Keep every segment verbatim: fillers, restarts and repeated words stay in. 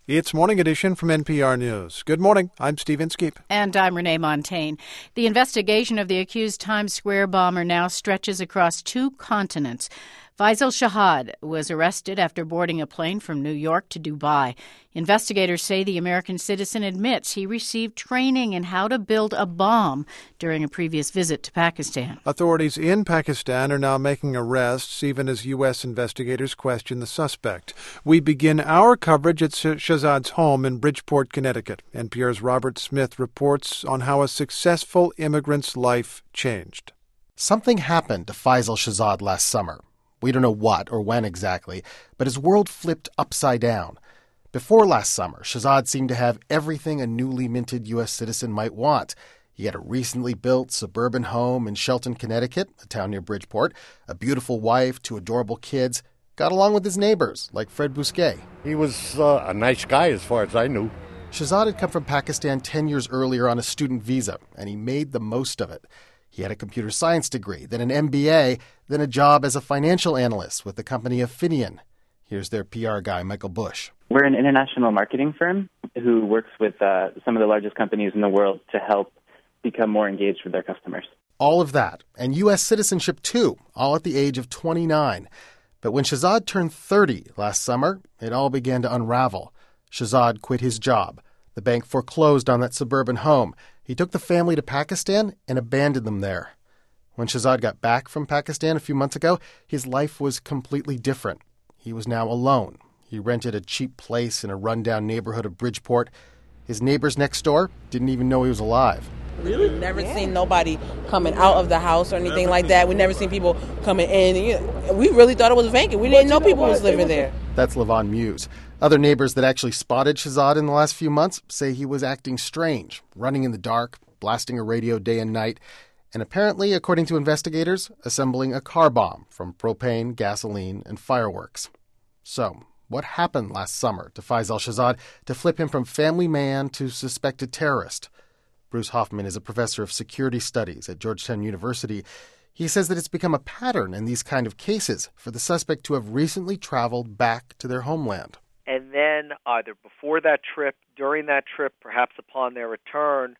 It's Morning Edition from N P R News. Good morning. I'm Steve Inskeep. And I'm Renee Montagne. The investigation of the accused Times Square bomber now stretches across two continents. Faisal Shahad was arrested after boarding a plane from New York to Dubai. Investigators say the American citizen admits he received training in how to build a bomb during a previous visit to Pakistan. Authorities in Pakistan are now making arrests, even as U S investigators question the suspect. We begin our coverage at Shahad's home in Bridgeport, Connecticut. N P R's Robert Smith reports on how a successful immigrant's life changed. Something happened to Faisal Shahad last summer. We don't know what or when exactly, but his world flipped upside down. Before last summer, Shahad seemed to have everything a newly minted U S citizen might want. He had a recently built suburban home in Shelton, Connecticut, a town near Bridgeport, a beautiful wife, two adorable kids, got along with his neighbors, like Fred Bousquet. He was uh, a nice guy as far as I knew. Shahad had come from Pakistan ten years earlier on a student visa, and he made the most of it. He had a computer science degree, then an M B A, then a job as a financial analyst with the company Affinion. Here's their P R guy, Michael Bush. We're an international marketing firm who works with uh, some of the largest companies in the world to help become more engaged with their customers. All of that, and U S citizenship too, all at the age of twenty-nine. But when Shahad turned thirty last summer, it all began to unravel. Shahad quit his job. The bank foreclosed on that suburban home. He took the family to Pakistan and abandoned them there. When Shahad got back from Pakistan a few months ago, his life was completely different. He was now alone. He rented a cheap place in a rundown neighborhood of Bridgeport. His neighbors next door didn't even know he was alive. Really? We've never yeah. seen nobody coming out of the house or anything never like that. We never seen people coming in. You know, we really thought it was vacant. We didn't know people was living there. That's Levon Muse. Other neighbors that actually spotted Shahad in the last few months say he was acting strange, running in the dark, blasting a radio day and night, and apparently, according to investigators, assembling a car bomb from propane, gasoline, and fireworks. So, what happened last summer to Faisal Shahad to flip him from family man to suspected terrorist? Bruce Hoffman is a professor of security studies at Georgetown University. He says that it's become a pattern in these kind of cases for the suspect to have recently traveled back to their homeland. And then either before that trip, during that trip, perhaps upon their return,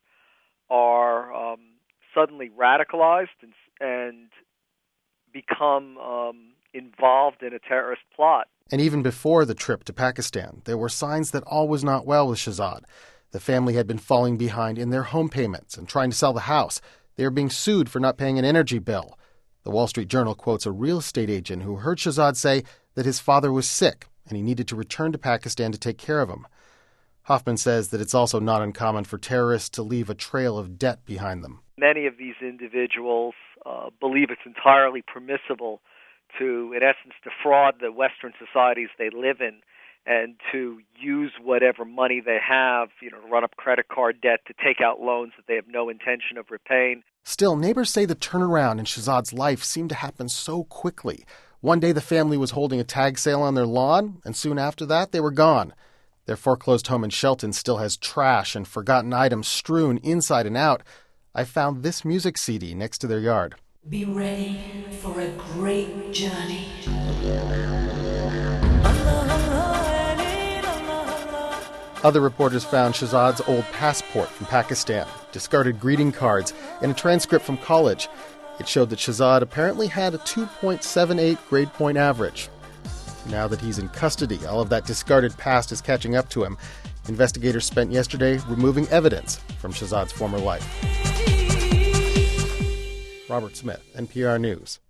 are um, suddenly radicalized and, and become um, involved in a terrorist plot. And even before the trip to Pakistan, there were signs that all was not well with Shahad. The family had been falling behind in their home payments and trying to sell the house. They were being sued for not paying an energy bill. The Wall Street Journal quotes a real estate agent who heard Shahad say that his father was sick and he needed to return to Pakistan to take care of him. Hoffman says that it's also not uncommon for terrorists to leave a trail of debt behind them. Many of these individuals uh, believe it's entirely permissible to, in essence, defraud the Western societies they live in and to use whatever money they have, you know, to run up credit card debt, to take out loans that they have no intention of repaying. Still, neighbors say the turnaround in Shahad's life seemed to happen so quickly. One day the family was holding a tag sale on their lawn, and soon after that they were gone. Their foreclosed home in Shelton still has trash and forgotten items strewn inside and out. I found this music C D next to their yard. Be ready for a great journey. Other reporters found Shahad's old passport from Pakistan, discarded greeting cards, and a transcript from college. It showed that Shahad apparently had a two point seven eight grade point average. Now that he's in custody, all of that discarded past is catching up to him. Investigators spent yesterday removing evidence from Shahad's former life. Robert Smith, N P R News.